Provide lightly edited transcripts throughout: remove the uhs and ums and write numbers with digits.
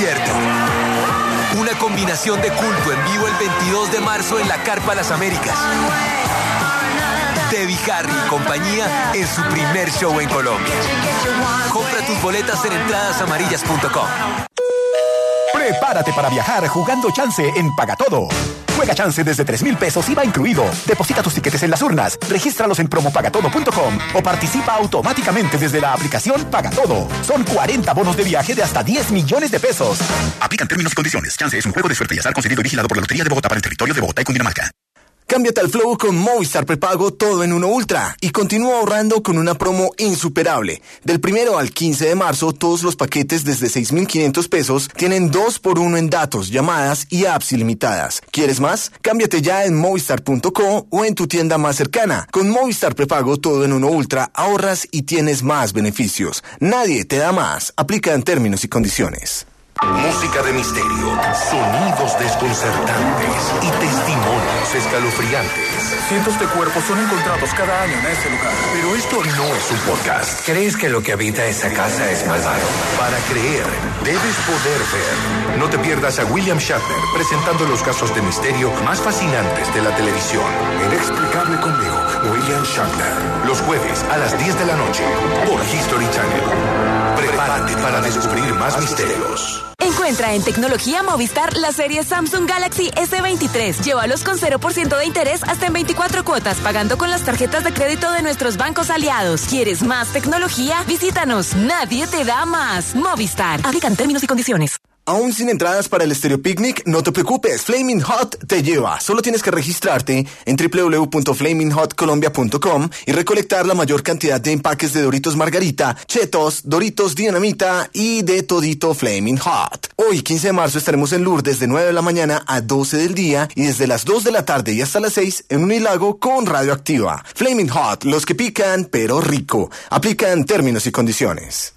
concierto. Una combinación de culto en vivo el 22 de marzo en la Carpa Las Américas. Debbie Harry y compañía en su primer show en Colombia. Compra tus boletas en entradasamarillas.com. Prepárate para viajar jugando Chance en Pagatodo. Juega Chance desde 3,000 pesos IVA incluido. Deposita tus tiquetes en las urnas, regístralos en promopagatodo.com o participa automáticamente desde la aplicación Pagatodo. Son 40 bonos de viaje de hasta 10 millones de pesos. Aplican términos y condiciones. Chance es un juego de suerte y azar concedido y vigilado por la Lotería de Bogotá para el territorio de Bogotá y Cundinamarca. Cámbiate al Flow con Movistar Prepago todo en uno Ultra y continúa ahorrando con una promo insuperable. Del 1 al 15 de marzo, todos los paquetes desde 6,500 pesos tienen 2x1 en datos, llamadas y apps ilimitadas. ¿Quieres más? Cámbiate ya en movistar.co o en tu tienda más cercana. Con Movistar Prepago todo en uno Ultra, ahorras y tienes más beneficios. Nadie te da más. Aplica en términos y condiciones. Música de misterio, sonidos desconcertantes y testimonios escalofriantes. Cientos de cuerpos son encontrados cada año en ese lugar. Pero esto no es un podcast. ¿Crees que lo que habita esa casa es malvado? Para creer, debes poder ver. No te pierdas a William Shatner presentando los casos de misterio más fascinantes de la televisión. Inexplicable conmigo, William Shatner. Los jueves a las 10 de la noche por History Channel. Prepárate para descubrir más misterios. Encuentra en Tecnología Movistar la serie Samsung Galaxy S23. Llévalos con 0% de interés hasta en 24 cuotas, pagando con las tarjetas de crédito de nuestros bancos aliados. ¿Quieres más tecnología? Visítanos. Nadie te da más. Movistar. Aplican términos y condiciones. ¿Aún sin entradas para el Estéreo Picnic? No te preocupes, Flaming Hot te lleva. Solo tienes que registrarte en www.flaminghotcolombia.com y recolectar la mayor cantidad de empaques de Doritos Margarita, Chetos, Doritos Dinamita y de todito Flaming Hot. Hoy, 15 de marzo, estaremos en Lourdes de 9 de la mañana a 12 del día y desde las 2 de la tarde y hasta las 6 en Unilago con Radioactiva. Flaming Hot, los que pican pero rico. Aplican términos y condiciones.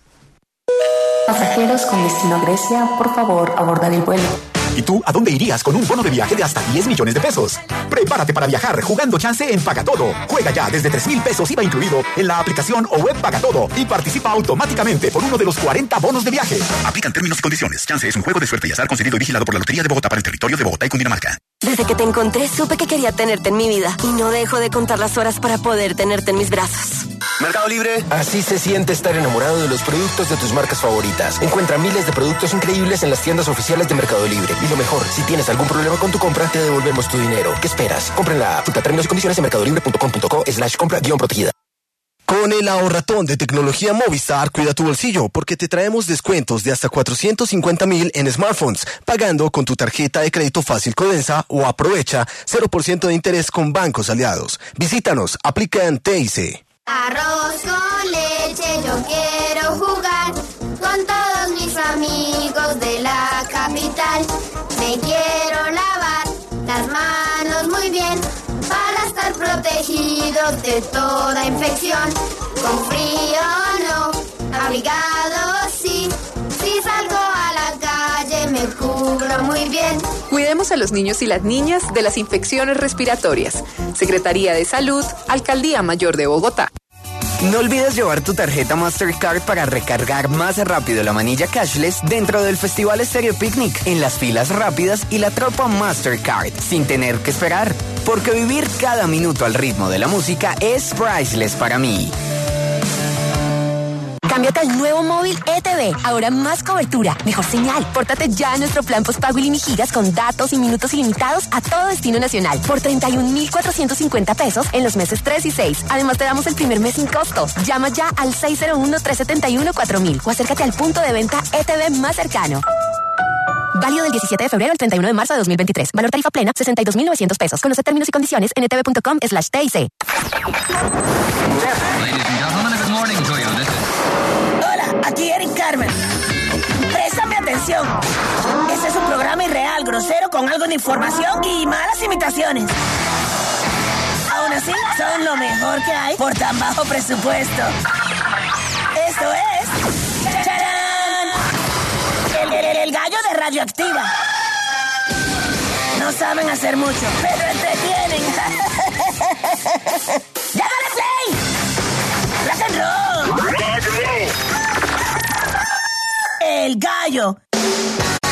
Pasajeros con destino a Grecia, por favor, abordar el vuelo. ¿Y tú a dónde irías con un bono de viaje de hasta 10 millones de pesos? Prepárate para viajar jugando Chance en Pagatodo. Juega ya desde 3,000 pesos IVA incluido en la aplicación o web Pagatodo y participa automáticamente por uno de los 40 bonos de viaje. Aplican términos y condiciones. Chance es un juego de suerte y azar concedido y vigilado por la Lotería de Bogotá para el territorio de Bogotá y Cundinamarca. Desde que te encontré, supe que quería tenerte en mi vida y no dejo de contar las horas para poder tenerte en mis brazos. Mercado Libre. Así se siente estar enamorado de los productos de tus marcas favoritas. Encuentra miles de productos increíbles en las tiendas oficiales de Mercado Libre. Y lo mejor, si tienes algún problema con tu compra, te devolvemos tu dinero. ¿Qué esperas? Compra en la app. Términos y condiciones en mercadolibre.com.co/compra-protegida. Con el ahorratón de Tecnología Movistar, cuida tu bolsillo porque te traemos descuentos de hasta 450,000 en smartphones, pagando con tu tarjeta de crédito Fácil Codensa o aprovecha 0% de interés con bancos aliados. Visítanos, aplica en TIC. Arroz con leche, yo quiero jugar con todos mis amigos de la capital. Me quiero lavar las manos muy bien para estar protegidos de toda infección. Con frío no, abrigado sí. Si salgo a la calle me cubro muy bien. Cuidemos a los niños y las niñas de las infecciones respiratorias. Secretaría de Salud, Alcaldía Mayor de Bogotá. No olvides llevar tu tarjeta Mastercard para recargar más rápido la manilla cashless dentro del Festival Estéreo Picnic, en las filas rápidas y la tropa Mastercard, sin tener que esperar. Porque vivir cada minuto al ritmo de la música es priceless para mí. Cámbiate al nuevo móvil ETV. Ahora más cobertura, mejor señal. Pórtate ya a nuestro plan postpago gigas con datos y minutos ilimitados a todo destino nacional por 31,450 pesos en los meses 3 y 6. Además te damos el primer mes sin costo. Llama ya al 601-371-4000 o acércate al punto de venta ETV más cercano. Válido del 17 de febrero al 31 de marzo de 2023. Valor tarifa plena, 62,900 pesos. Conoce términos y condiciones en etv.com/TIC. Hola, aquí Eric Carmen. Préstame atención. Este es un programa irreal, grosero, con algo de información y malas imitaciones. Aún así, son lo mejor que hay por tan bajo presupuesto. Esto es... ¡Charán! El gallo de Radioactiva. No saben hacer mucho, pero entretienen. ¡Ya dale play! ¡Rock and roll! El gallo.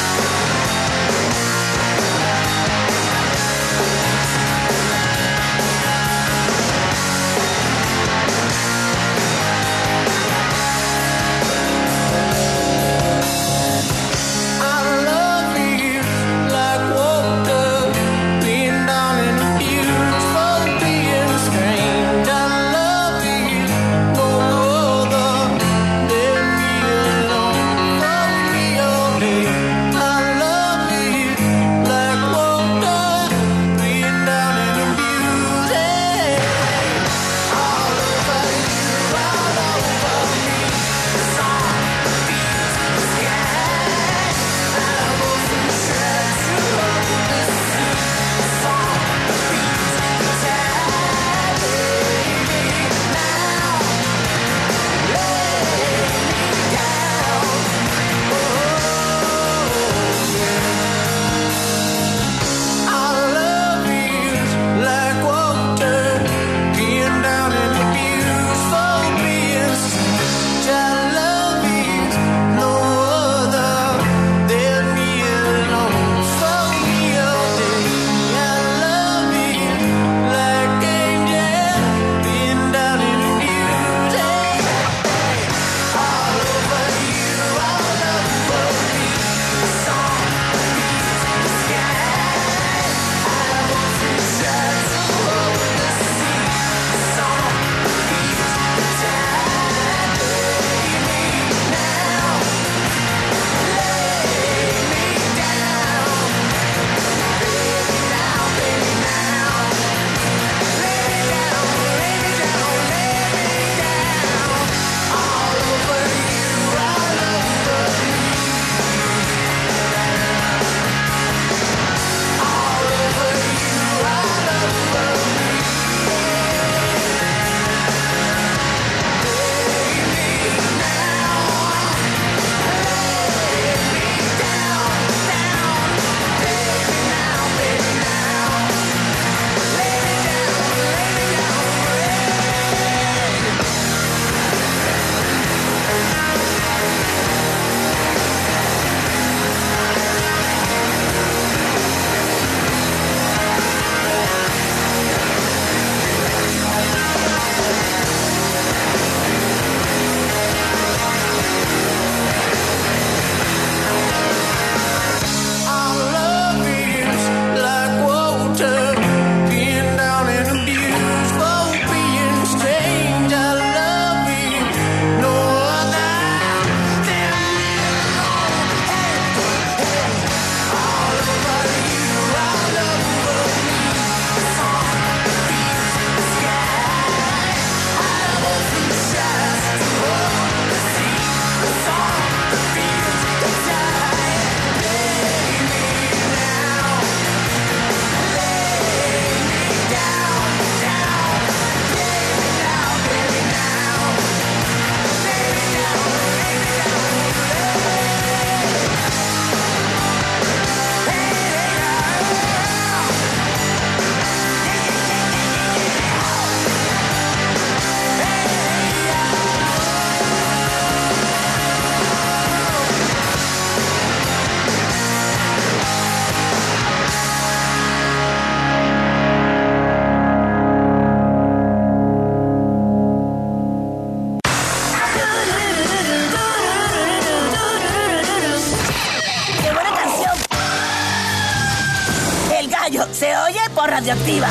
gallo se oye por Radioactiva.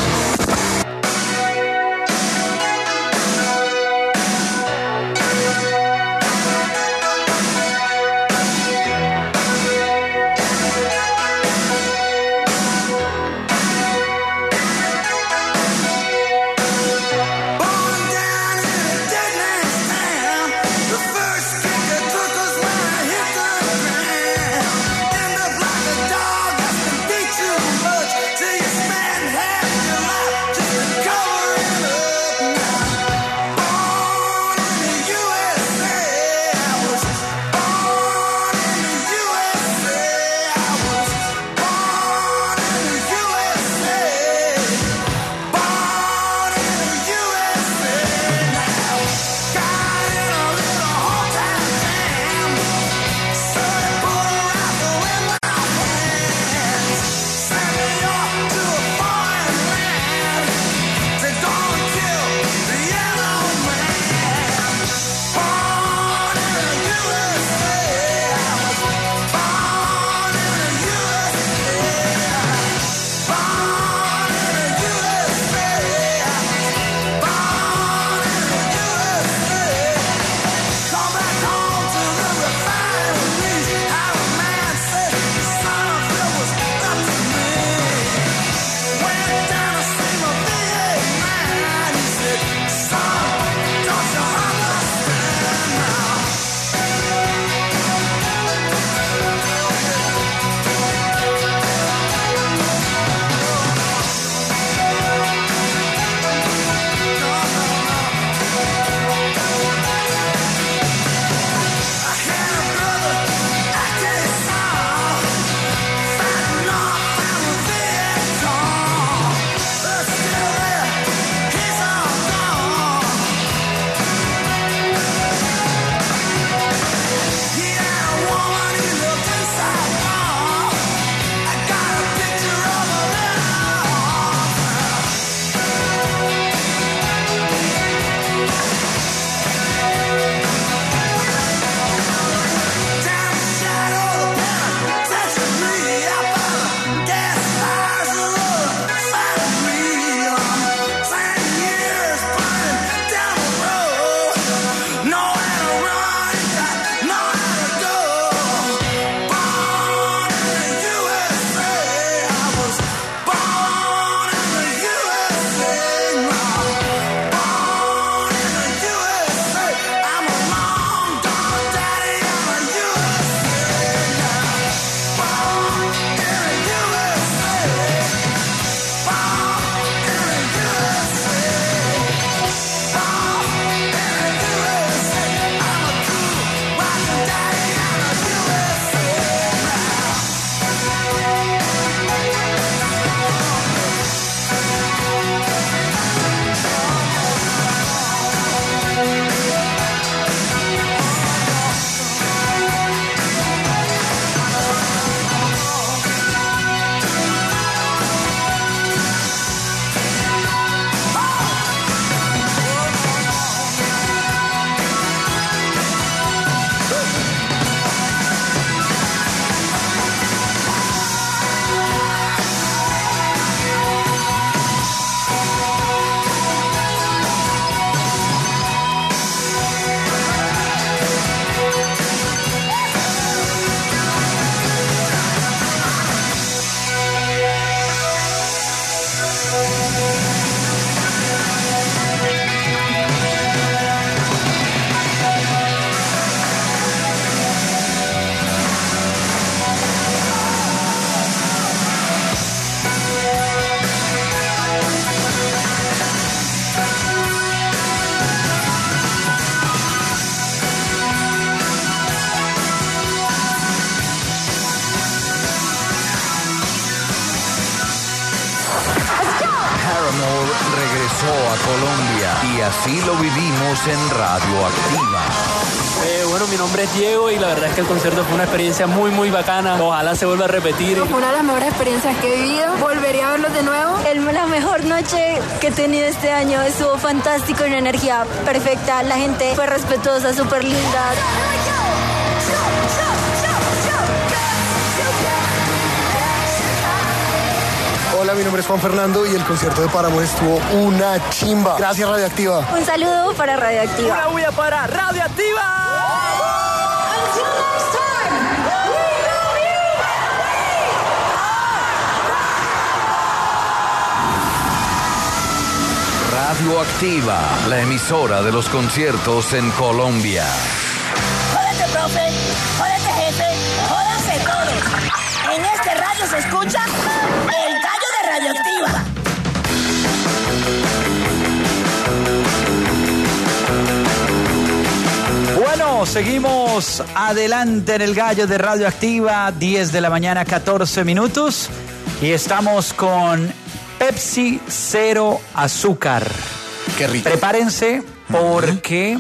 A Colombia y así lo vivimos en Radioactiva. Bueno, mi nombre es Diego y la verdad es que el concierto fue una experiencia muy muy bacana. Ojalá se vuelva a repetir. Fue una de las mejores experiencias que he vivido. Volvería a verlos de nuevo. La mejor noche que he tenido este año. Estuvo fantástico, una energía perfecta. La gente fue respetuosa, súper linda. Hola, mi nombre es Juan Fernando y el concierto de Paramore estuvo una chimba. Gracias, Radioactiva. Un saludo para Radioactiva. Una bulla para Radioactiva. Radioactiva, la emisora de los conciertos en Colombia. Jódete, profe. Jódete, jefe. Jódanse todos. En este radio se escucha el gallo de Radioactiva. Bueno, seguimos adelante en el gallo de Radioactiva, 10 de la mañana, 14 minutos. Y estamos con Pepsi Cero Azúcar. Qué rico. Prepárense porque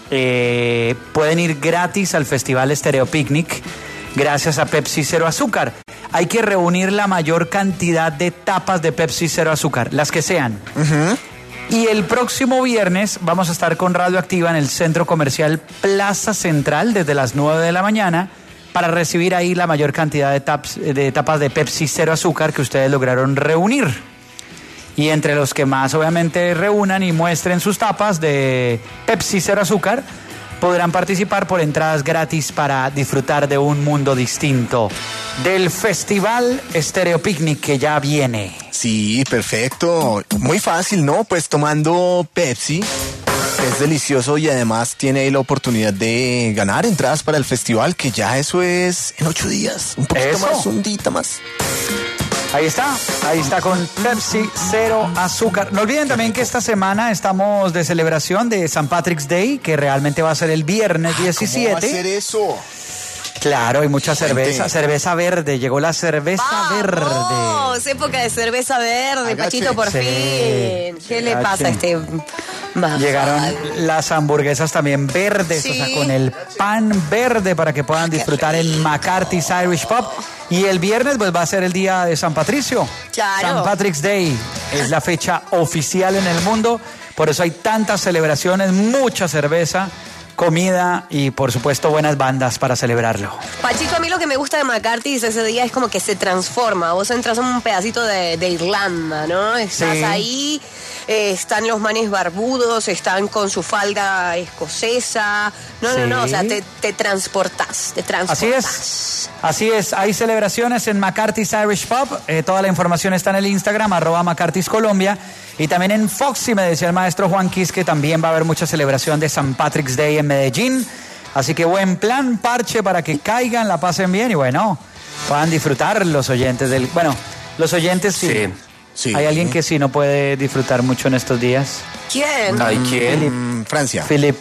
pueden ir gratis al Festival Stereo Picnic gracias a Pepsi Cero Azúcar. Hay que reunir la mayor cantidad de tapas de Pepsi Cero Azúcar, las que sean. Y el próximo viernes vamos a estar con Radioactiva en el Centro Comercial Plaza Central desde las 9 de la mañana para recibir ahí la mayor cantidad de tapas de Pepsi Cero Azúcar que ustedes lograron reunir. Y entre los que más obviamente reúnan y muestren sus tapas de Pepsi Cero Azúcar, podrán participar por entradas gratis para disfrutar de un mundo distinto del Festival Stereo Picnic que ya viene. Sí, perfecto. Muy fácil, ¿no? Pues tomando Pepsi, es delicioso y además tiene ahí la oportunidad de ganar entradas para el festival, que ya eso es en 8 días. Un poquito más, un día más. Ahí está con Pepsi Cero Azúcar. No olviden también que esta semana estamos de celebración de St. Patrick's Day, que realmente va a ser el viernes 17. ¿Cómo va a ser eso? Claro, hay mucha cerveza verde, llegó la cerveza verde. ¡Vamos! Época de cerveza verde, Pachito, por fin. ¿Qué le pasa a este? Llegaron las hamburguesas también verdes, o sea, con el pan verde para que puedan disfrutar en McCarthy's Irish Pub. Y el viernes pues va a ser el día de San Patricio. Claro. St. Patrick's Day es la fecha oficial en el mundo, por eso hay tantas celebraciones, mucha cerveza, comida y por supuesto buenas bandas para celebrarlo. Pachito, a mí lo que me gusta de McCarthy's ese día es como que se transforma. Vos entras en un pedacito de Irlanda, ¿no? Estás ahí, están los manes barbudos, están con su falda escocesa. No, o sea, te transportas. Así es, hay celebraciones en McCarthy's Irish Pub, toda la información está en el Instagram, @McCarthy's Colombia, y también en Foxy, me decía el maestro Juan Quis, que también va a haber mucha celebración de St. Patrick's Day en Medellín, así que buen plan, parche, para que caigan, la pasen bien y bueno, puedan disfrutar los oyentes los oyentes sí. Hay alguien que sí no puede disfrutar mucho en estos días. ¿Quién? ¿Hay quién? Francia. Philip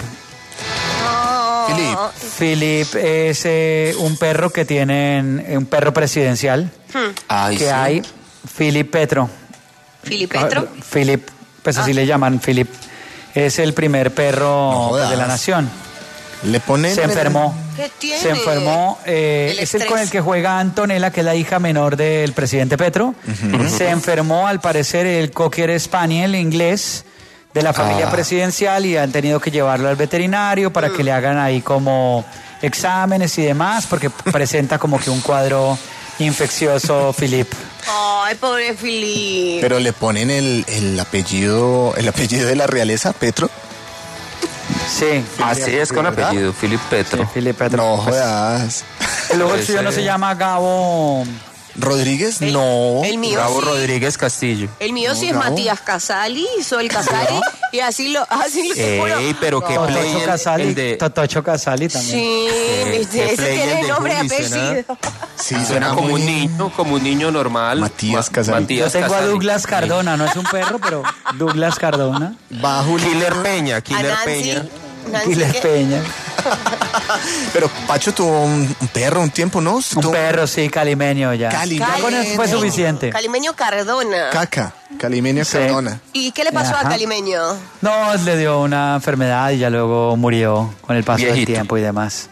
es un perro que tienen, un perro presidencial hay, Philip Petro. ¿Philip Petro? Philip, pues así le llaman, Philip. Es el primer perro de la nación. Le ponen... ¿Qué tiene? Se enfermó. Es el con el que juega Antonella, que es la hija menor del presidente Petro. Se enfermó, al parecer, el Cocker Spaniel inglés de la familia presidencial y han tenido que llevarlo al veterinario para que le hagan ahí como exámenes y demás, porque presenta como que un cuadro infeccioso, Philip. Ay, pobre Philip. Pero le ponen el apellido de la realeza, Petro. Sí. Así es, con apellido, Philip Petro. Sí, Philip Petro. No jodas. El ojo suyo no se llama Gabo ¿Rodríguez? No. El mío Gabo sí. Rodríguez Castillo. El mío sí es Matías Casali, soy el Casali, y así lo Ey, pero qué play el de... Totocho Casali también. Sí, ese tiene nombre y apellido. Sí, suena como un niño normal. Matías Casali. Yo tengo a Douglas Cardona, no es un perro, pero Douglas Cardona. Bajo Killer Peña. Killer Peña. Pero Pacho tuvo un perro un tiempo, ¿no? Un perro, sí, calimeño ya. Cali. Ya con eso fue suficiente. Calimeño Cardona. Caca. Calimeño Cardona. ¿Y qué le pasó a Calimeño? No, le dio una enfermedad y ya luego murió con el paso del tiempo y demás.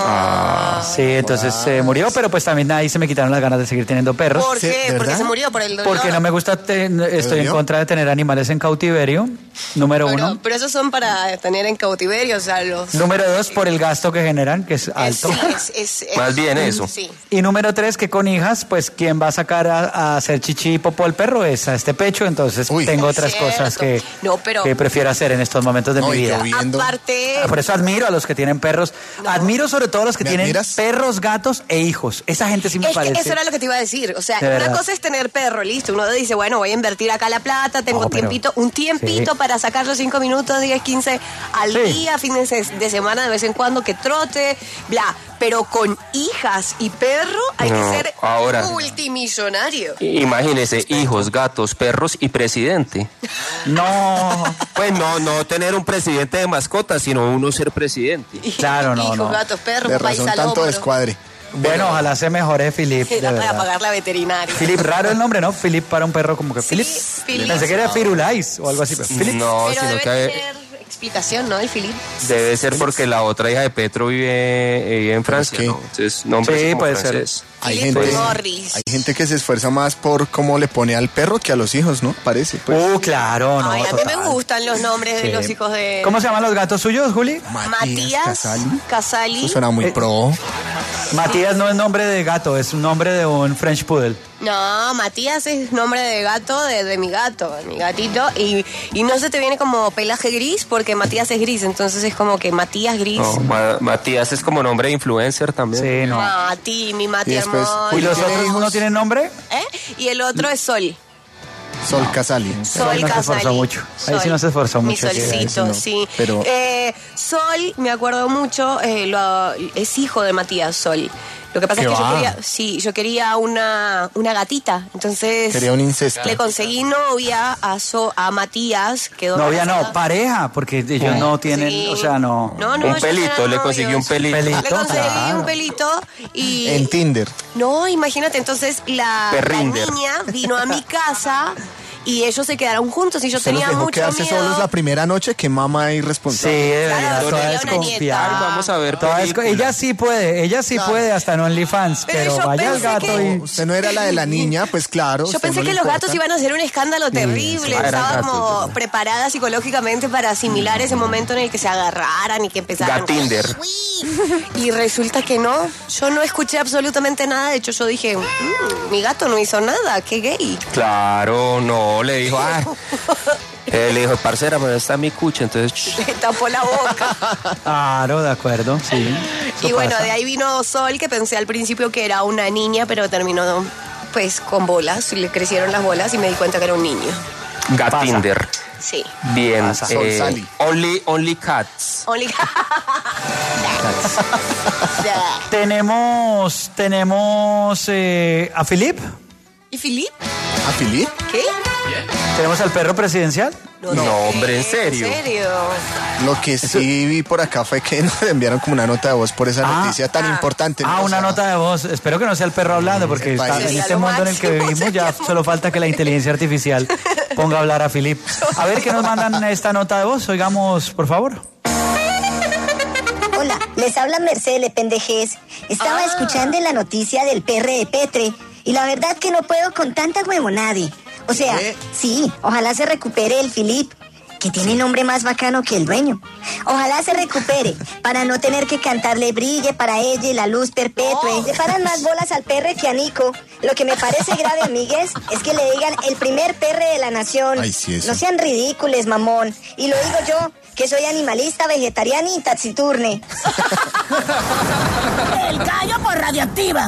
Sí, entonces murió, pero pues también ahí se me quitaron las ganas de seguir teniendo perros. ¿Por qué? ¿Por qué se murió? ¿Por el dolor? Porque no me gusta, estoy en contra de tener animales en cautiverio, número uno. Pero esos son para tener en cautiverio, o sea, los... Número dos, por el gasto que generan, que es alto. Más bien eso. Sí. Y número tres, que con hijas, pues quien va a sacar a hacer chichi y popó al perro es a este pecho, entonces tengo otras cosas que prefiero hacer en estos momentos de mi vida. Aparte... Por eso admiro a los que tienen perros. Admiro sobre todo a los que tienen perros, gatos e hijos. Esa gente sí me parece. Eso era lo que te iba a decir. O sea, una cosa es tener perro, listo. Uno dice, bueno, voy a invertir acá la plata, tengo un tiempito para sacar los 5 minutos, 10, 15 al día, fines de semana de vez en cuando que trote, bla. Pero con hijas y perro hay que ser multimillonario. Imagínese, hijos, gatos, perros y presidente. No. Pues no tener un presidente de mascotas, sino uno ser presidente. Claro, Hijos, gatos, perros, de razón tanto descuadre. Bueno, ojalá se mejore Philip. Era para pagar la veterinaria. Philip, raro el nombre, ¿no? Philip para un perro como que Philip. Pensé que era Firulais o algo así. Pero Philip. No, pero sino debe que tener explicación, ¿no? El Philip. Debe ser porque la otra hija de Petro vive en Francia, ¿no? Entonces, nombre puede francés. ser. Hay gente que se esfuerza más por cómo le pone al perro que a los hijos, ¿no? Parece. Pues. Claro, no. Ay, a mí me gustan los nombres de los hijos de... ¿Cómo se llaman los gatos suyos, Juli? Matías Casali. Eso suena muy pro. Matías no es nombre de gato, es un nombre de un French Poodle. No, Matías es nombre de gato de mi gato, de mi gatito. Y no se te viene como pelaje gris porque Matías es gris, entonces es como que Matías gris. No, Matías es como nombre de influencer también. Sí, no. Mi Mati hermoso. ¿Y los otros no tienen nombre? Y el otro es Sol. Sol Casali. Sol no se esforzó mucho. Ahí sí no se esforzó mucho. Mi solcito, sí. Pero... Sol, me acuerdo mucho, es hijo de Matías, Sol. Lo que pasa es que yo quería una gatita, entonces quería un incesto. Le conseguí novia a Matías, quedó novia embarazada. No, pareja, porque ellos no tienen, o sea, no. Un pelito, le conseguí un pelito. Le conseguí un pelito y... En Tinder. No, imagínate, entonces la niña vino a mi casa y ellos se quedaron juntos y yo tenía mucho quedarse miedo. solos la primera noche, qué mamá irresponsable. Sí, de verdad, toda desconfiada. Vamos a ver ella sí puede hasta en OnlyFans, pero vaya al gato y... Usted no era la de la niña, pues claro. Yo pensé que los gatos iban a hacer un escándalo terrible. Estaba como preparada psicológicamente para asimilar ese momento en el que se agarraran y que empezaran. Gatinder. Y resulta que no. Yo no escuché absolutamente nada. De hecho, yo dije, mi gato no hizo nada, qué gay. Claro, no. Le dijo, le dijo, parcera, pero está mi cucha, entonces... Le tapó la boca. Claro, de acuerdo, sí. Y bueno, de ahí vino Sol, que pensé al principio que era una niña, pero terminó pues con bolas, le crecieron las bolas y me di cuenta que era un niño. Gatinder. Sí. Bien. Only cats. Only cats. Tenemos a Philip. ¿Y Philip? ¿A Philip? ¿Qué? ¿Tenemos al perro presidencial? No, hombre, ¿en serio? ¿En serio? Lo que sí vi por acá fue que nos enviaron como una nota de voz por esa noticia tan importante. Una nota de voz. Espero que no sea el perro hablando, porque en este mundo en el que vivimos ya solo falta que la inteligencia artificial ponga a hablar a Philip. A ver, ¿qué nos mandan esta nota de voz? Oigamos, por favor. Hola, les habla Mercedes Pendejes. Estaba escuchando la noticia del perro de Petre y la verdad que no puedo con tanta huevonade. O sea, sí, ojalá se recupere el Philip, que tiene nombre más bacano que el dueño. Ojalá se recupere, para no tener que cantarle brille para ella y la luz perpetua. Le paran más bolas al perre que a Nico. Lo que me parece grave, amigues, es que le digan el primer perre de la nación. Ay, sí, eso. No sean ridículos, mamón. Y lo digo yo, que soy animalista, vegetariana y taxiturne. El gallo por Radioactiva.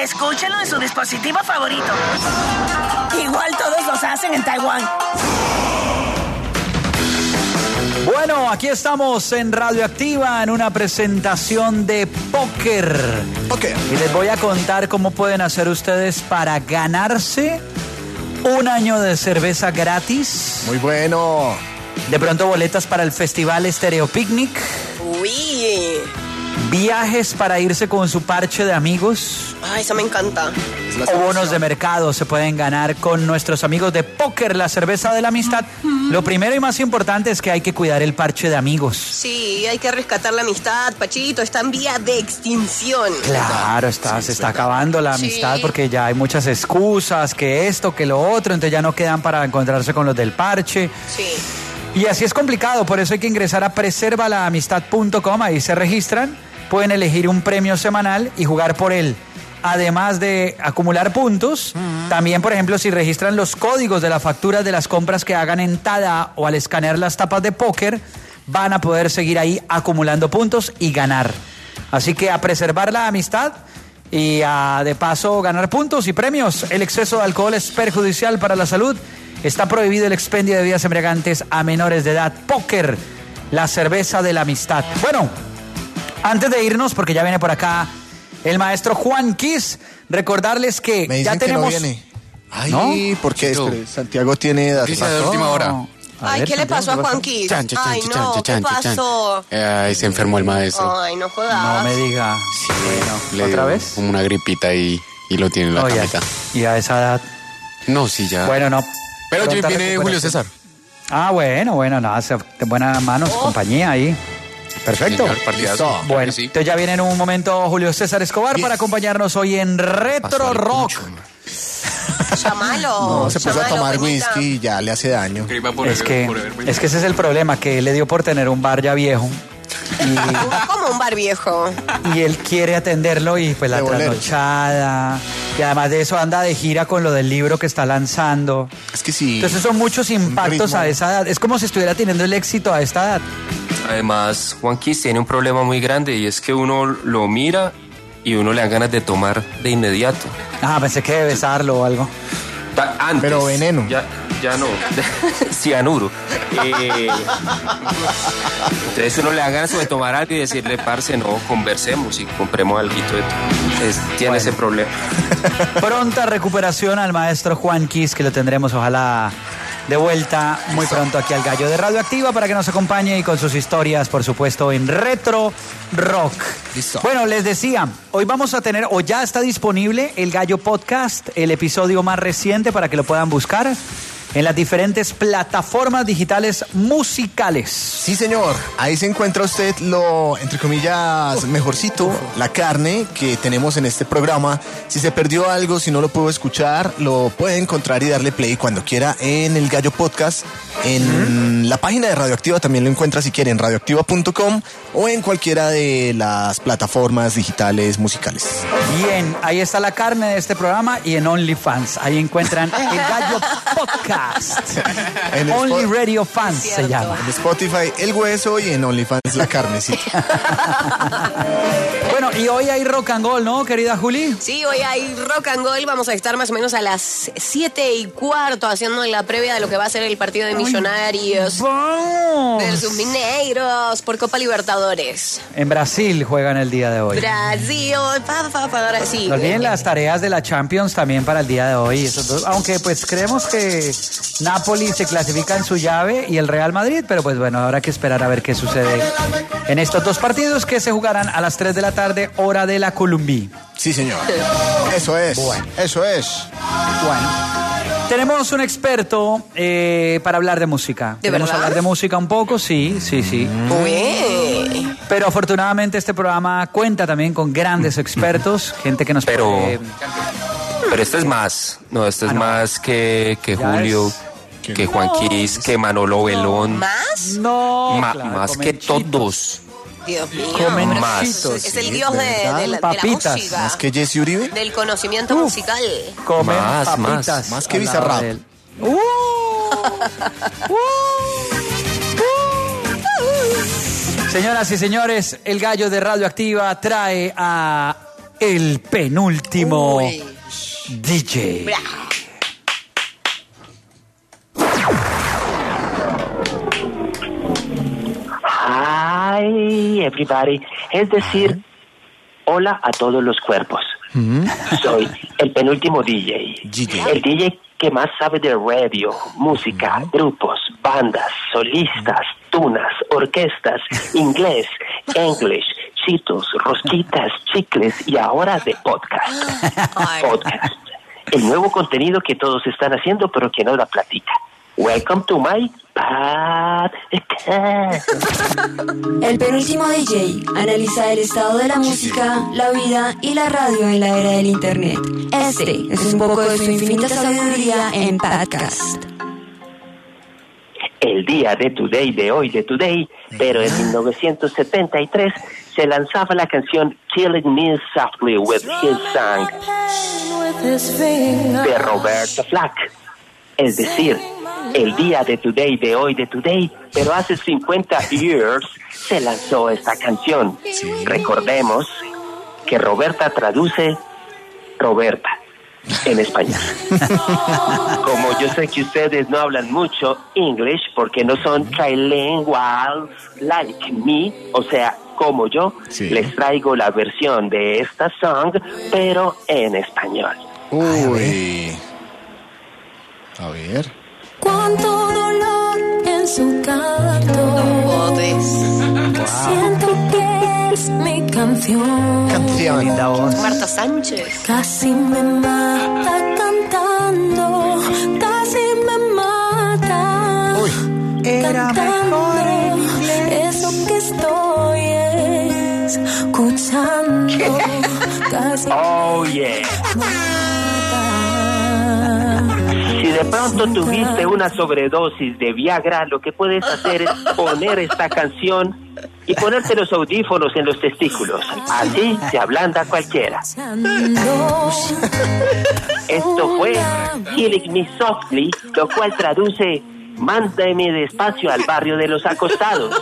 Escúchenlo en su dispositivo favorito. Igual todos los hacen en Taiwán. Bueno, aquí estamos en Radioactiva en una presentación de póker. Y les voy a contar cómo pueden hacer ustedes para ganarse un año de cerveza gratis. Muy bueno. De pronto boletas para el Festival Stereo Picnic. Uy. Viajes para irse con su parche de amigos. Ay, eso me encanta. O bonos de mercado se pueden ganar con nuestros amigos de Póker, la cerveza de la amistad. Lo primero y más importante es que hay que cuidar el parche de amigos. Sí, hay que rescatar la amistad, Pachito. Está en vía de extinción. Claro, se está acabando la amistad porque ya hay muchas excusas, que esto, que lo otro, entonces ya no quedan para encontrarse con los del parche. Sí. Y así es complicado, por eso hay que ingresar a preservalaamistad.com, ahí se registran, pueden elegir un premio semanal y jugar por él. Además de acumular puntos, también, por ejemplo, si registran los códigos de la factura de las compras que hagan en Tada o al escanear las tapas de póker, van a poder seguir ahí acumulando puntos y ganar. Así que a preservar la amistad y a, de paso, ganar puntos y premios. El exceso de alcohol es perjudicial para la salud. Está prohibido el expendio de bebidas embriagantes a menores de edad. Póker, la cerveza de la amistad. Bueno, antes de irnos, porque ya viene por acá el maestro Juan Kiss, recordarles que me dicen ya tenemos... que no viene. Ay, ¿no? ¿por qué? Santiago tiene noticia de última hora. Ay, ¿qué le pasó a Juanquis? Ay, no, ¿qué pasó? Ay, se enfermó el maestro. Ay, no jodas. No me diga. Sí, bueno, ¿otra vez? Como una gripita y lo tiene en la camita. Y a esa edad... No, sí, ya. Bueno, no. Pero ya viene Julio César. Ah, bueno, nada, de buenas manos, compañía ahí. Perfecto. Señor, partidazo. Bueno, sí. entonces ya viene en un momento Julio César Escobar para acompañoacompañarnos hoy en Retro Rock. Llámalo. No, se puso a tomar whisky y ya le hace daño. Es que ese es el problema, que le dio por tener un bar ya viejo. Como un bar viejo. Y él quiere atenderlo y pues la trasnochada. Y además de eso anda de gira con lo del libro que está lanzando. Es que sí. Entonces son muchos impactos a esa edad. Es como si estuviera teniendo el éxito a esta edad. Además, Juan Kiss tiene un problema muy grande y es que uno lo mira y uno le da ganas de tomar de inmediato. Ah, pensé que de besarlo o algo. Antes. Pero veneno. Ya no. Cianuro. Entonces uno le da ganas de tomar algo y decirle, parce, no, conversemos y compremos algo. Tiene ese problema. Pronta recuperación al maestro Juan Kiss, que lo tendremos ojalá de vuelta muy pronto aquí al Gallo de Radioactiva para que nos acompañe y con sus historias, por supuesto, en Retro Rock. Listo. Bueno, les decía, hoy vamos a tener, o ya está disponible, el Gallo Podcast, el episodio más reciente para que lo puedan buscar en las diferentes plataformas digitales musicales. Sí, señor. Ahí se encuentra usted lo, entre comillas, mejorcito, la carne que tenemos en este programa. Si se perdió algo, si no lo pudo escuchar, lo puede encontrar y darle play cuando quiera en el Gallo Podcast. En la página de Radioactiva también lo encuentra si quiere en radioactiva.com o en cualquiera de las plataformas digitales musicales. Bien, ahí está la carne de este programa y en OnlyFans. Ahí encuentran el Gallo Podcast. Only Radio Fans se llama. En Spotify el hueso y en OnlyFans la carnecita. Bueno, y hoy hay rock and roll, ¿no, querida Juli? Sí, hoy hay rock and roll. Vamos a estar más o menos a las 7:15 haciendo la previa de lo que va a ser el partido de Millonarios versus Mineiros por Copa Libertadores. En Brasil juegan el día de hoy. Brasil, sí. No olviden las tareas de la Champions también para el día de hoy. Esos dos, aunque pues creemos que Napoli se clasifica en su llave y el Real Madrid, pero pues bueno, habrá que esperar a ver qué sucede en estos dos partidos que se jugarán a las 3 de la tarde, hora de la Columbia. Sí, señor. Eso es. Bueno. Eso es. Bueno. Tenemos un experto para hablar de música. ¿De ¿Queremos verdad? hablar de música un poco? Sí. Uy. Pero afortunadamente este programa cuenta también con grandes expertos, gente que nos puede... Pero este es más. No, este es más que Julio, que Juan Kiss, que Manolo Belón. ¿Más? No, más que todos. Dios mío. Comen Más. chitos. Es el dios de la Papitas. música. Más que Jesse Uribe. Del conocimiento musical. Comen Más, papitas. Más que al lado Bizarrap. de él. Señoras y señores, el Gallo de Radioactiva trae a el penúltimo DJ. Hi, everybody. Es decir, hola a todos los cuerpos. Soy el penúltimo DJ. El DJ que más sabe de radio, música, grupos, bandas, solistas, tunas, orquestas, inglés, English, chitos, rosquitas, chicles y ahora de podcast. Podcast. El nuevo contenido que todos están haciendo pero que no la platica. Welcome to my podcast. El penúltimo DJ analiza el estado de la música, la vida y la radio en la era del internet. Este es un poco de su infinita sabiduría en podcast. El día de Today, de hoy, de Today, pero en 1973 se lanzaba la canción Killing Me Softly with His Song de Roberta Flack. Es decir, el día de Today, de hoy, de Today, pero hace 50 years se lanzó esta canción. Recordemos que Roberta traduce Roberta en español. Como yo sé que ustedes no hablan mucho English porque no son trilinguals like me, o sea, como yo, les traigo la versión de esta song, pero en español. Uy. A ver. Cuánto dolor en su canto. No podés. Siento que es mi canción. Linda voz. Marta Sánchez. Casi me mata cantando. Casi me mata. Era cantando. Eso que estoy escuchando. Casi Oh, yeah. Si de pronto tuviste una sobredosis de Viagra, lo que puedes hacer es poner esta canción y ponerte los audífonos en los testículos. Así se ablanda cualquiera. Esto fue Killing Me Softly, lo cual traduce: mándeme despacio al barrio de los acostados.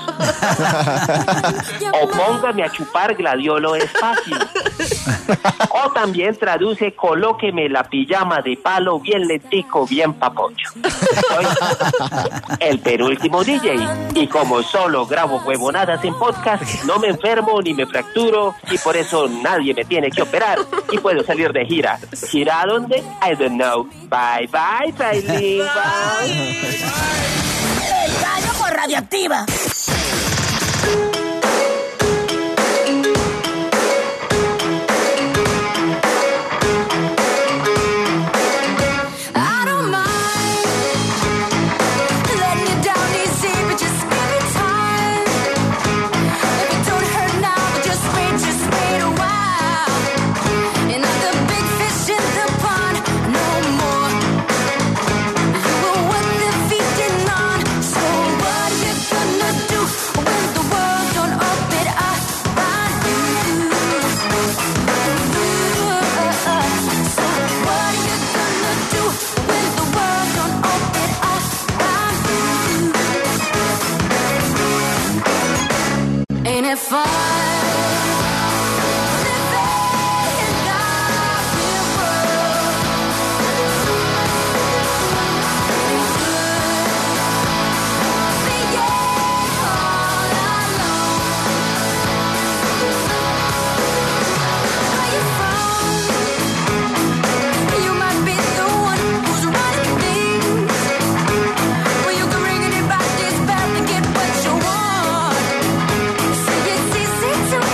O póngame a chupar gladiolo despacio. O también traduce: colóqueme la pijama de palo bien lentico, bien papocho. Soy el penúltimo DJ. Y como solo grabo huevonadas en podcast, no me enfermo ni me fracturo y por eso nadie me tiene que operar y puedo salir de gira. ¿Gira a dónde? I don't know. Bye, bye, bilingual. El gallo con Radioactiva. I don't mind letting you down easy, but just give me time. If it don't hurt now, but just wait a while. And other big fish in the pond, no more. You were what they're feeding on. So what you gonna do when the world don't open up around you? So what you gonna do when the world don't open up around you? Ain't it fun? You might be the one who's running things. Well, you can ring it back this bad and get what you want. See, it's easy to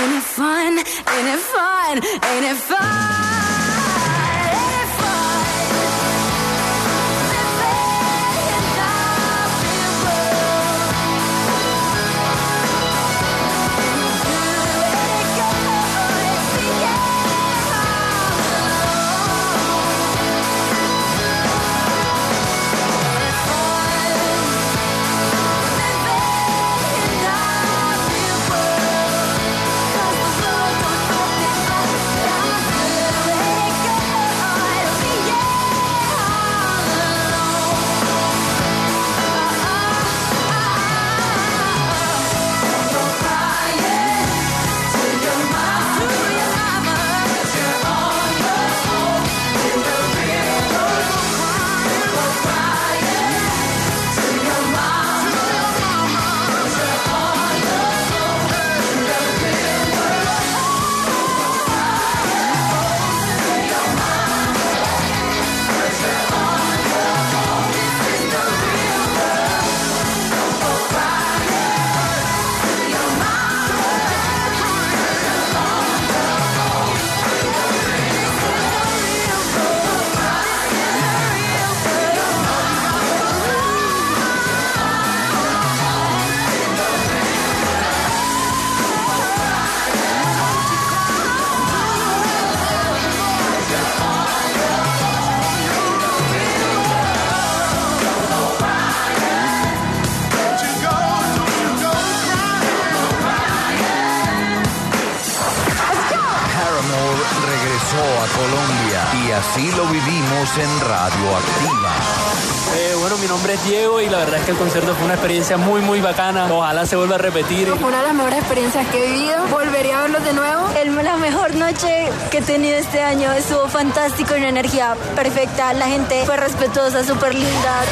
Ain't it fun? Ain't it fun? Ain't it fun? Y así lo vivimos en Radioactiva. Bueno, mi nombre es Diego y la verdad es que el concierto fue una experiencia muy, muy bacana. Ojalá se vuelva a repetir. Fue una de las mejores experiencias que he vivido. Volvería a verlos de nuevo. La mejor noche que he tenido este año. Estuvo fantástico, una energía perfecta. La gente fue respetuosa, súper linda.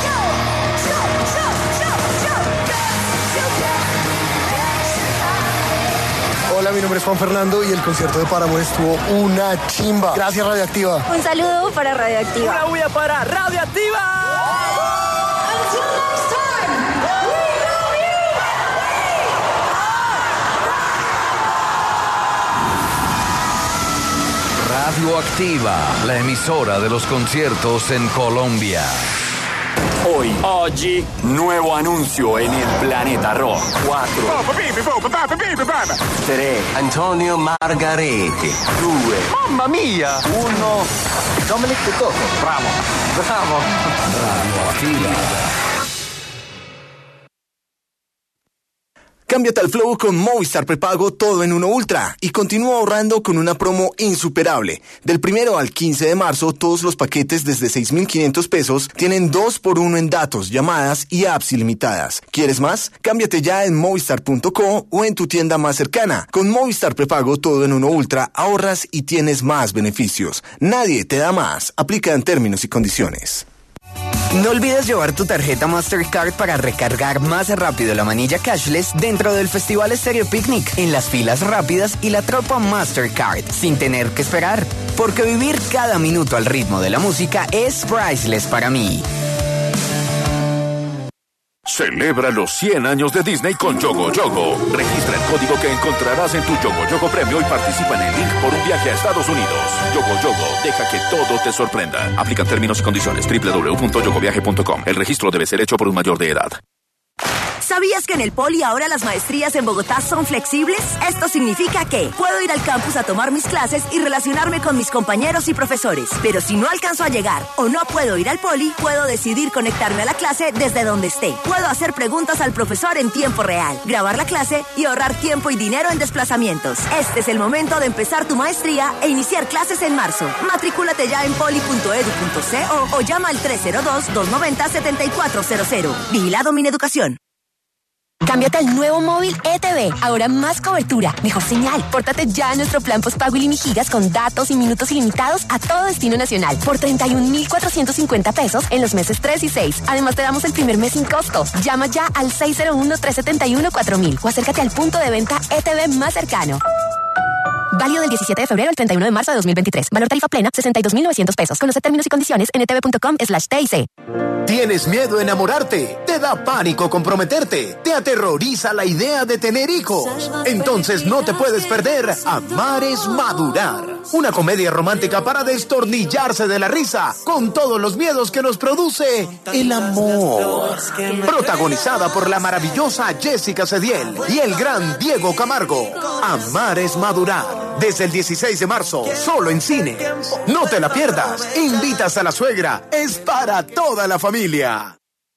Hola, mi nombre es Juan Fernando y el concierto de Paramore estuvo una chimba. Gracias, Radioactiva. Un saludo para Radioactiva. Una bulla para Radioactiva. Radioactiva, la emisora de los conciertos en Colombia. Oggi, nuevo anuncio en el Planeta Rock. 4, 3, Antonio Margarete. 2, Mamma mia! 1, Dominic De Coco. bravo. Radioactiva. Cámbiate al Flow con Movistar Prepago todo en 1 Ultra y continúa ahorrando con una promo insuperable. Del 1 al 15 de marzo, todos los paquetes desde 6,500 pesos tienen 2x1 en datos, llamadas y apps ilimitadas. ¿Quieres más? Cámbiate ya en movistar.co o en tu tienda más cercana. Con Movistar Prepago todo en 1 Ultra, ahorras y tienes más beneficios. Nadie te da más. Aplica en términos y condiciones. No olvides llevar tu tarjeta Mastercard para recargar más rápido la manilla cashless dentro del Festival Stereo Picnic, en las filas rápidas y la tropa Mastercard, sin tener que esperar. Porque vivir cada minuto al ritmo de la música es priceless para mí. Celebra los 100 años de Disney con Yogo Yogo. Registra el código que encontrarás en tu Yogo Yogo Premio y participa en el link por un viaje a Estados Unidos. Yogo Yogo, deja que todo te sorprenda. Aplican términos y condiciones. www.yogoviaje.com. El registro debe ser hecho por un mayor de edad. ¿Sabías que en el Poli ahora las maestrías en Bogotá son flexibles? Esto significa que puedo ir al campus a tomar mis clases y relacionarme con mis compañeros y profesores. Pero si no alcanzo a llegar o no puedo ir al Poli, puedo decidir conectarme a la clase desde donde esté. Puedo hacer preguntas al profesor en tiempo real, grabar la clase y ahorrar tiempo y dinero en desplazamientos. Este es el momento de empezar tu maestría e iniciar clases en marzo. Matricúlate ya en poli.edu.co o llama al 302-290-7400. Vigilado Mineducación. Cámbiate al nuevo móvil ETV. Ahora más cobertura, mejor señal. Pórtate ya a nuestro plan postpago Ilimigigas con datos y minutos ilimitados a todo destino nacional por 31,450 pesos en los meses 3 y 6. Además te damos el primer mes sin costo. Llama ya al 601-371-4000 o acércate al punto de venta ETV más cercano. Válido del 17 de febrero al 31 de marzo de 2023. Valor tarifa plena, 62,900 pesos. Conoce términos y condiciones en etv.com/TIC. ¿Tienes miedo a enamorarte? ¿Te da pánico comprometerte? ¿Te aterroriza la idea de tener hijos? Entonces no te puedes perder Amar es Madurar. Una comedia romántica para destornillarse de la risa con todos los miedos que nos produce el amor. Protagonizada por la maravillosa Jessica Cediel y el gran Diego Camargo. Amar es Madurar. Desde el 16 de marzo, solo en cine. No te la pierdas. Invitas a la suegra. Es para toda la familia.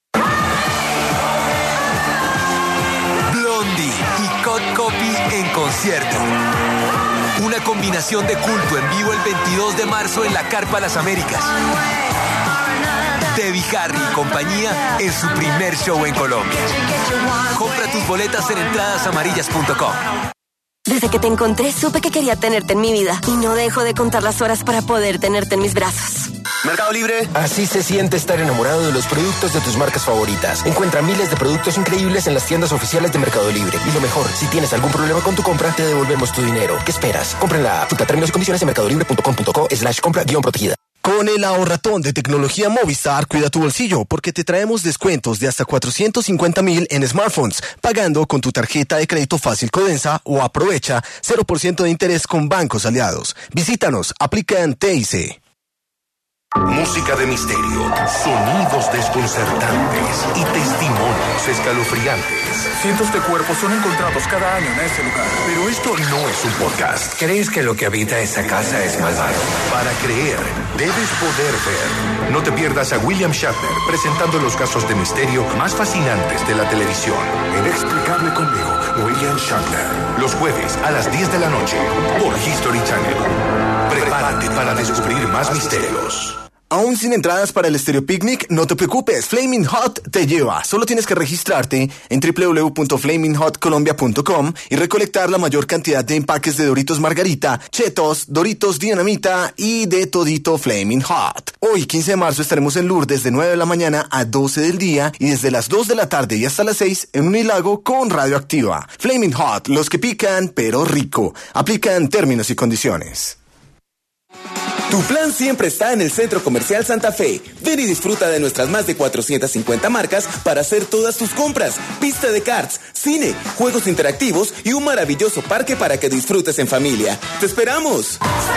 Blondie y Cut Copy en concierto. Una combinación de culto en vivo el 22 de marzo en la Carpa Las Américas. Debbie Harry y compañía en su primer show en Colombia. Compra tus boletas en entradasamarillas.com. Desde que te encontré, supe que quería tenerte en mi vida y no dejo de contar las horas para poder tenerte en mis brazos. Mercado Libre. Así se siente estar enamorado de los productos de tus marcas favoritas. Encuentra miles de productos increíbles en las tiendas oficiales de Mercado Libre. Y lo mejor, si tienes algún problema con tu compra, te devolvemos tu dinero. ¿Qué esperas? Compra en la app. Términos y condiciones en mercadolibre.com.co/compra-protegida. Con el ahorratón de tecnología Movistar, cuida tu bolsillo, porque te traemos descuentos de hasta 450,000 en smartphones, pagando con tu tarjeta de crédito Fácil Codensa o aprovecha 0% de interés con bancos aliados. Visítanos, aplica en TIC. Música de misterio, sonidos desconcertantes y testimonios escalofriantes. Cientos de cuerpos son encontrados cada año en este lugar. Pero esto no es un podcast. ¿Crees que lo que habita esta casa es malvado? Para creer, debes poder ver. No te pierdas a William Shatner presentando los casos de misterio más fascinantes de la televisión. Inexplicable conmigo, William Shatner. Los jueves a las 10 de la noche por History Channel. Prepárate para descubrir más misterios. ¿Aún sin entradas para el Stereo Picnic? No te preocupes, Flaming Hot te lleva. Solo tienes que registrarte en www.flaminghotcolombia.com y recolectar la mayor cantidad de empaques de Doritos Margarita, Chetos, Doritos Dinamita y de todito Flaming Hot. Hoy, 15 de marzo, estaremos en Lourdes de 9 de la mañana a 12 del día y desde las 2 de la tarde y hasta las 6 en Unilago con Radioactiva. Flaming Hot, los que pican pero rico. Aplican términos y condiciones. Tu plan siempre está en el Centro Comercial Santa Fe. Ven y disfruta de nuestras más de 450 marcas para hacer todas tus compras. Pista de karts, cine, juegos interactivos y un maravilloso parque para que disfrutes en familia. ¡Te esperamos!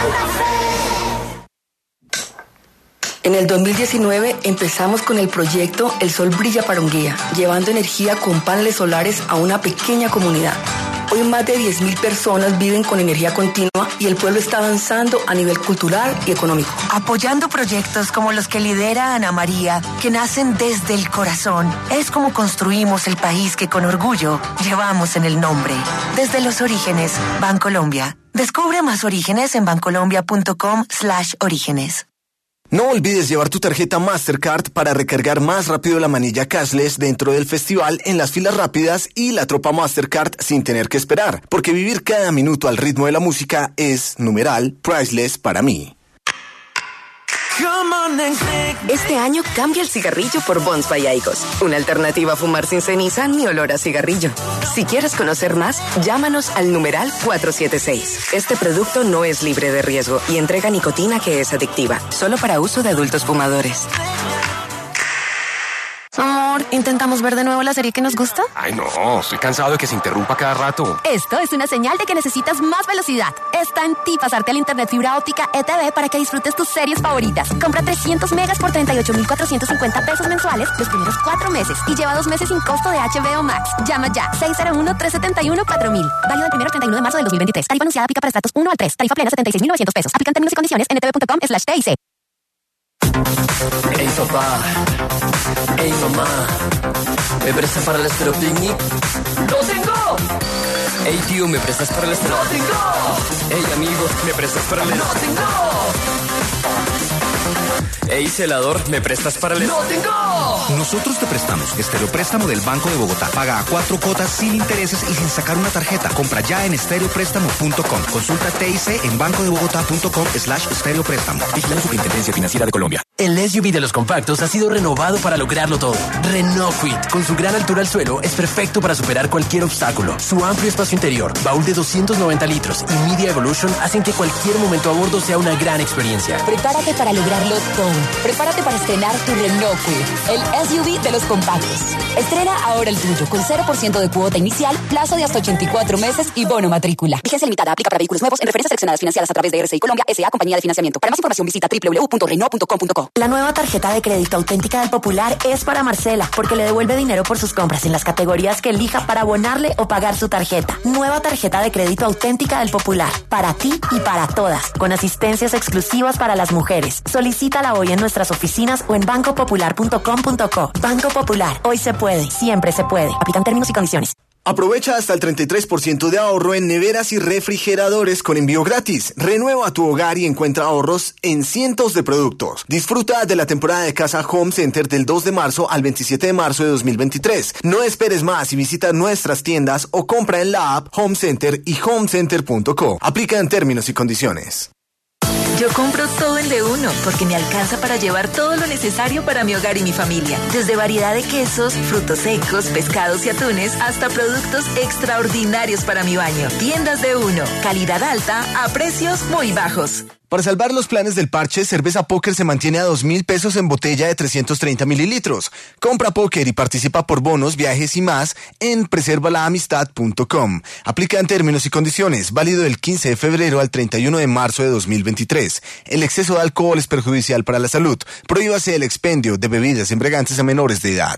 En el 2019 empezamos con el proyecto El Sol Brilla para Hungría, llevando energía con paneles solares a una pequeña comunidad. Hoy más de 10,000 personas viven con energía continua y el pueblo está avanzando a nivel cultural y económico. Apoyando proyectos como los que lidera Ana María, que nacen desde el corazón, es como construimos el país que con orgullo llevamos en el nombre. Desde los orígenes, Bancolombia. Descubre más orígenes en bancolombia.com/orígenes. No olvides llevar tu tarjeta Mastercard para recargar más rápido la manilla cashless dentro del festival en las filas rápidas y la tropa Mastercard sin tener que esperar, porque vivir cada minuto al ritmo de la música es, numeral, priceless para mí. Este año cambia el cigarrillo por Bonds by Aigos, una alternativa a fumar sin ceniza ni olor a cigarrillo. Si quieres conocer más, llámanos al numeral 476. Este producto no es libre de riesgo y entrega nicotina que es adictiva, solo para uso de adultos fumadores. Amor, ¿intentamos ver de nuevo la serie que nos gusta? Ay, no, estoy cansado de que se interrumpa cada rato. Esto es una señal de que necesitas más velocidad. Está en ti pasarte al internet fibra óptica ETV para que disfrutes tus series favoritas. Compra 300 megas por 38,450 pesos mensuales los primeros 4 meses y lleva 2 meses sin costo de HBO Max. Llama ya, 601-371-4000. Válido el 1 al 31 de marzo del 2023. Tarifa anunciada aplica para estratos 1 al 3. Tarifa plena 76,900 pesos. Aplican términos y condiciones en etv.com/TIC. Ey papá, ey mamá, ¿me prestas para el Stereo Picnic? ¡Lo tengo! Ey tío, ¿me prestas para el Stereo? ¡Lo tengo! Ey amigo, ¿me prestas para el? ¡Lo tengo! Ey celador, ¿me prestas para el? ¡Lo tengo! Nosotros te prestamos. Estéreo Préstamo del Banco de Bogotá. Paga a 4 cuotas sin intereses y sin sacar una tarjeta. Compra ya en estereoprestamo.com. Consulta TIC en bancodebogotá.com/estereopréstamo. Vigilando Superintendencia Financiera de Colombia. El SUV de los compactos ha sido renovado para lograrlo todo. Renault Kwid, con su gran altura al suelo, es perfecto para superar cualquier obstáculo. Su amplio espacio interior, baúl de 290 litros y Media Evolution hacen que cualquier momento a bordo sea una gran experiencia. Prepárate para lograrlo todo. Prepárate para estrenar tu Renault Kwid, el SUV de los compactos. Estrena ahora el tuyo con 0% de cuota inicial, plazo de hasta 84 meses y bono matrícula. Vigencia limitada, aplica para vehículos nuevos en referencias seleccionadas financiadas a través de RCI Colombia, S.A. Compañía de Financiamiento. Para más información visita www.renault.com.co. La nueva tarjeta de crédito auténtica del Popular es para Marcela, porque le devuelve dinero por sus compras en las categorías que elija para abonarle o pagar su tarjeta. Nueva tarjeta de crédito auténtica del Popular, para ti y para todas, con asistencias exclusivas para las mujeres. Solicítala hoy en nuestras oficinas o en bancopopular.com.co. Banco Popular, hoy se puede, siempre se puede. Aplican términos y condiciones. Aprovecha hasta el 33% de ahorro en neveras y refrigeradores con envío gratis. Renueva tu hogar y encuentra ahorros en cientos de productos. Disfruta de la temporada de Casa Home Center del 2 de marzo al 27 de marzo de 2023. No esperes más y visita nuestras tiendas o compra en la app Home Center y homecenter.co. Aplican términos y condiciones. Yo compro todo en De Uno porque me alcanza para llevar todo lo necesario para mi hogar y mi familia. Desde variedad de quesos, frutos secos, pescados y atunes, hasta productos extraordinarios para mi baño. Tiendas De Uno. Calidad alta a precios muy bajos. Para salvar los planes del parche, Cerveza Póker se mantiene a 2.000 pesos en botella de 330 mililitros. Compra póker y participa por bonos, viajes y más en preservalaamistad.com. Aplican términos y condiciones. Válido del 15 de febrero al 31 de marzo de 2023. El exceso de alcohol es perjudicial para la salud. Prohíbase el expendio de bebidas embriagantes a menores de edad.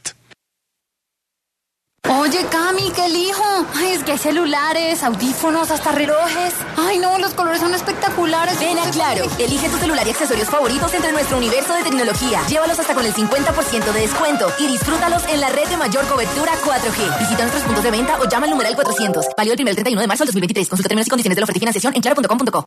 Oye, Cami, ¿qué elijo? Ay, es que hay celulares, audífonos, hasta relojes. Ay, no, los colores son espectaculares. Ven a Claro, elige tu celular y accesorios favoritos entre nuestro universo de tecnología. Llévalos hasta con el 50% de descuento y disfrútalos en la red de mayor cobertura 4G. Visita nuestros puntos de venta o llama al numeral 400. Válido del 1 al 31 de marzo del 2023. Consulta términos y condiciones de la oferta y financiación en claro.com.co.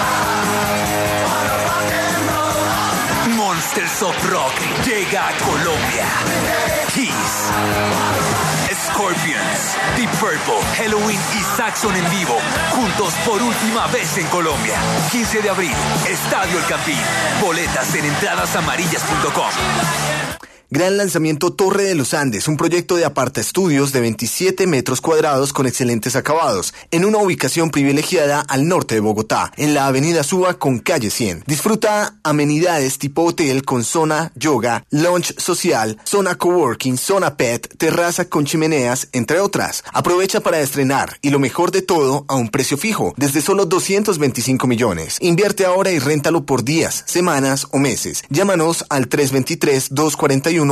Monsters of Rock llega a Colombia. Kiss, Scorpions, Deep Purple, Halloween y Saxon en vivo, juntos por última vez en Colombia. 15 de abril, Estadio El Campín. Boletas en entradasamarillas.com. Gran lanzamiento Torre de los Andes, un proyecto de apartaestudios de 27 metros cuadrados con excelentes acabados, en una ubicación privilegiada al norte de Bogotá, en la avenida Suba con calle 100. Disfruta amenidades tipo hotel con zona yoga, lunch social, zona coworking, zona pet, terraza con chimeneas, entre otras. Aprovecha para estrenar y lo mejor de todo a un precio fijo, desde solo 225 millones. Invierte ahora y réntalo por días, semanas o meses. Llámanos al 323-241-8432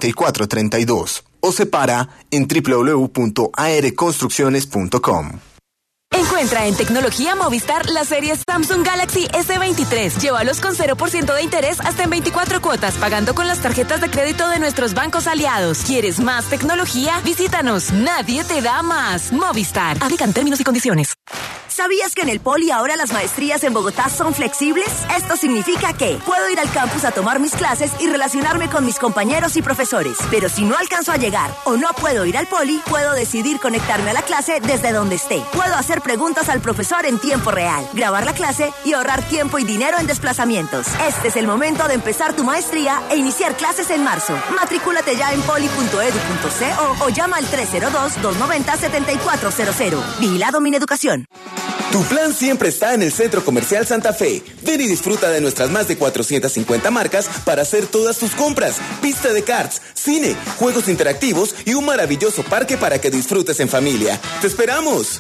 o separa en www.aereconstrucciones.com. Encuentra en Tecnología Movistar la serie Samsung Galaxy S23. Llévalos con 0% de interés hasta en 24 cuotas, pagando con las tarjetas de crédito de nuestros bancos aliados. ¿Quieres más tecnología? Visítanos. Nadie te da más. Movistar. Aplican términos y condiciones. ¿Sabías que en el Poli ahora las maestrías en Bogotá son flexibles? Esto significa que puedo ir al campus a tomar mis clases y relacionarme con mis compañeros y profesores. Pero si no alcanzo a llegar o no puedo ir al Poli, puedo decidir conectarme a la clase desde donde esté. Puedo hacer preguntas al profesor en tiempo real, grabar la clase y ahorrar tiempo y dinero en desplazamientos. Este es el momento de empezar tu maestría e iniciar clases en marzo. Matricúlate ya en poli.edu.co o llama al 302-290-7400. Vigilado Mineducación. Tu plan siempre está en el Centro Comercial Santa Fe. Ven y disfruta de nuestras más de 450 marcas para hacer todas tus compras. Pista de karts, cine, juegos interactivos y un maravilloso parque para que disfrutes en familia. ¡Te esperamos!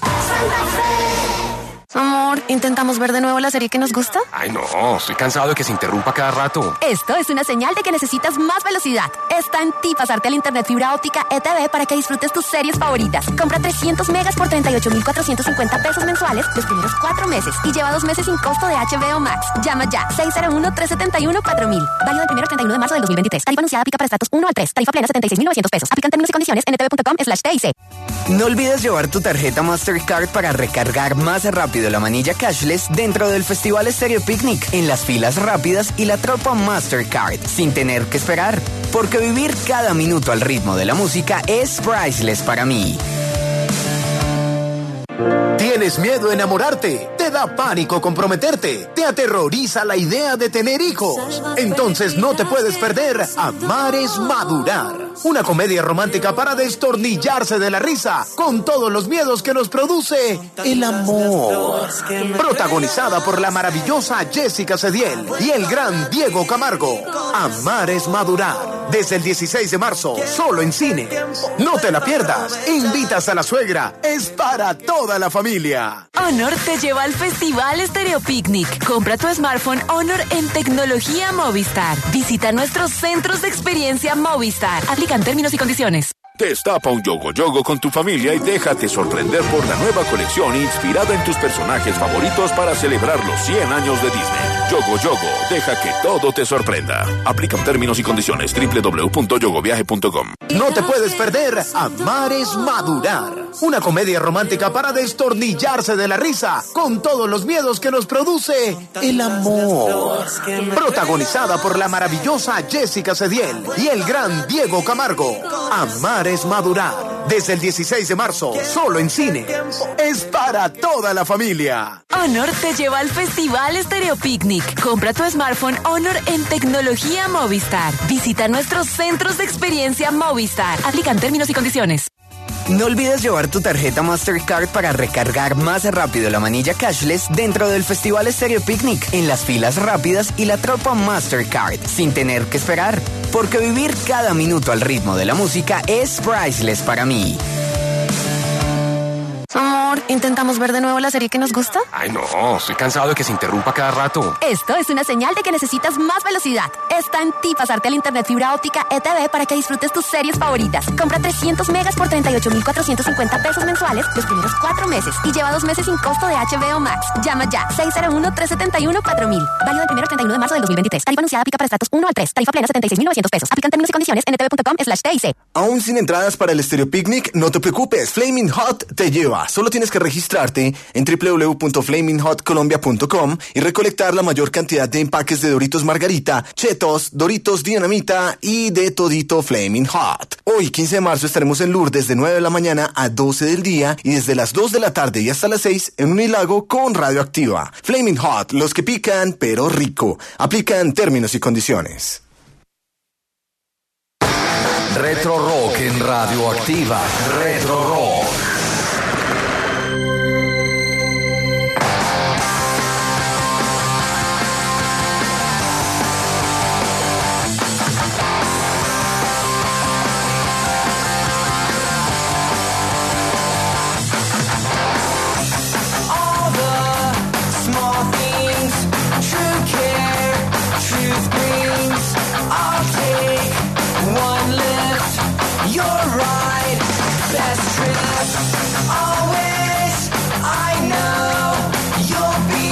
Amor, ¿intentamos ver de nuevo la serie que nos gusta? Ay, no, estoy cansado de que se interrumpa cada rato. Esto es una señal de que necesitas más velocidad. Está en ti pasarte al internet fibra óptica ETV para que disfrutes tus series favoritas. Compra 300 megas por 38,450 pesos mensuales los primeros 4 meses y lleva 2 meses sin costo de HBO Max. Llama ya, 601-371-4000. Válido del 1 al 31 de marzo del 2023. Tarifa anunciada aplica para estratos 1 al 3. Tarifa plena 76,900 pesos. Aplican términos y condiciones en ntv.com/TIC. No olvides llevar tu tarjeta Mastercard para recargar más rápido la manilla cashless dentro del Festival Estéreo Picnic, en las filas rápidas y la tropa Mastercard, sin tener que esperar. Porque vivir cada minuto al ritmo de la música es priceless para mí. ¿Tienes miedo a enamorarte? ¿Te da pánico comprometerte? ¿Te aterroriza la idea de tener hijos? Entonces no te puedes perder Amar es Madurar. Una comedia romántica para destornillarse de la risa con todos los miedos que nos produce el amor. Protagonizada por la maravillosa Jessica Cediel y el gran Diego Camargo. Amar es Madurar. Desde el 16 de marzo, solo en cine. No te la pierdas. Invitas a la suegra. Es para toda la familia. Honor te lleva al Festival Stereo Picnic. Compra tu smartphone Honor en tecnología Movistar. Visita nuestros centros de experiencia Movistar. Aplican términos y condiciones. Destapa un Yogo Yogo con tu familia y déjate sorprender por la nueva colección inspirada en tus personajes favoritos para celebrar los 100 años de Disney. Yogo Yogo, deja que todo te sorprenda. Aplican términos y condiciones. www.yogoviaje.com. No te puedes perder Amar es Madurar. Una comedia romántica para destornillarse de la risa con todos los miedos que nos produce el amor. Protagonizada por la maravillosa Jessica Cediel y el gran Diego Camargo. Amar es Madurar. Desde el 16 de marzo, solo en cine. Es para toda la familia. Honor te lleva al Festival Stereo Picnic. Compra tu smartphone Honor en tecnología Movistar. Visita nuestros centros de experiencia Movistar. Aplican términos y condiciones. No olvides llevar tu tarjeta Mastercard para recargar más rápido la manilla cashless dentro del Festival Stereo Picnic, en las filas rápidas y la tropa Mastercard, sin tener que esperar. Porque vivir cada minuto al ritmo de la música es priceless para mí. Amor, ¿intentamos ver de nuevo la serie que nos gusta? Ay, no, estoy cansado de que se interrumpa cada rato. Esto es una señal de que necesitas más velocidad. Está en ti pasarte al internet fibra óptica ETV para que disfrutes tus series favoritas. Compra 300 megas por 38,450 pesos mensuales los primeros 4 meses y lleva 2 meses sin costo de HBO Max. Llama ya, 601-371-4000. Válido del 1 al 31 de marzo del 2023. Tarifa anunciada aplica para estratos 1 al 3. Tarifa plena 76,900 pesos. Aplican términos y condiciones en ntv.com/TIC. Aún sin entradas para el Stereo Picnic, no te preocupes. Flaming Hot te lleva. Solo tienes que registrarte en www.flaminghotcolombia.com y recolectar la mayor cantidad de empaques de Doritos Margarita, Chetos, Doritos Dinamita y de todito Flaming Hot. Hoy, 15 de marzo, estaremos en Lourdes de 9 de la mañana a 12 del día y desde las 2 de la tarde y hasta las 6 en Unilago con Radioactiva. Flaming Hot, los que pican pero rico. Aplican términos y condiciones. Retro Rock en Radioactiva. Retro Rock.